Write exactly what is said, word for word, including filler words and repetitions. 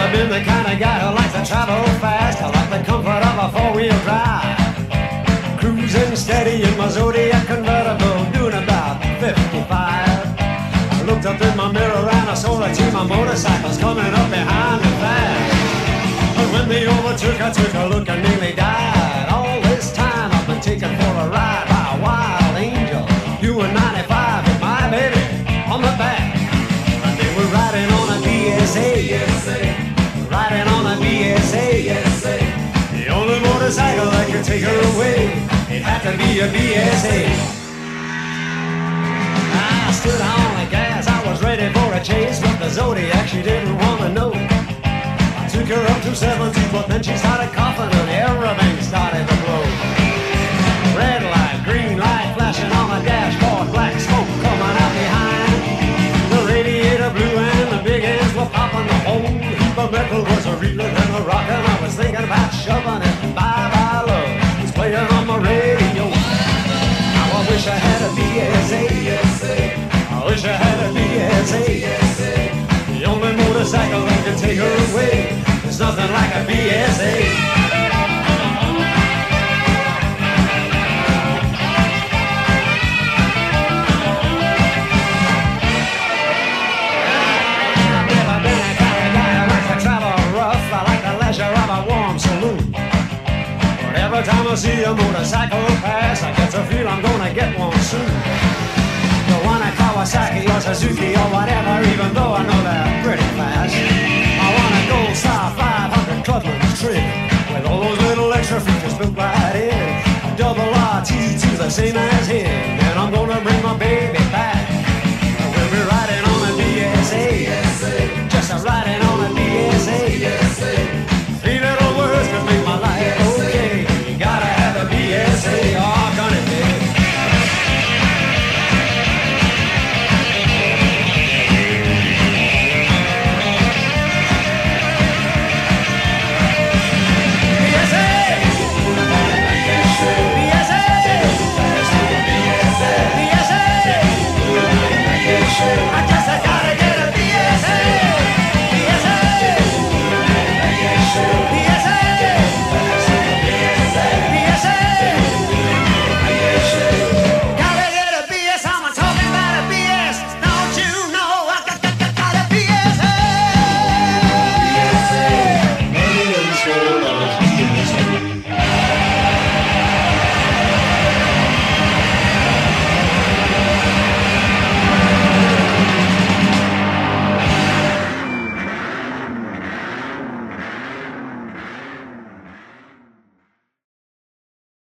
I've been the kind of guy who likes to travel fast. I like the comfort of a four-wheel drive. Cruising steady in my Zodiac convertible, doing about fifty-five. I looked up in my mirror and I saw a team of motorcycles coming up behind me fast. But when they overtook, I took a look and nearly died. All this time I've been taken for a ride by a wild angel, doing ninety-five with my baby on the back. And they were riding on a B S A, riding on a B S A. The only motorcycle that could take her away, it had to be a B S A. I stood on the gas, I was ready for a chase, but the Zodiac, she didn't want to know. I took her up to seventy, but then she started coughing and everything started to blow. Red light, green light flashing on the dashboard, black smoke coming out behind. The radiator blew and the big ends were popping. The whole heap of metal was a reeling and a rocking. I was thinking about shoving it. Bye bye love was playing on my radio. Now I wish I had a B S A. I wish I had a B S A. The only motorcycle that could take her away. There's nothing like a B S A. Every time I see a motorcycle pass, I get to feel I'm gonna get one soon. The one at Kawasaki or Suzuki or whatever, even though I know they're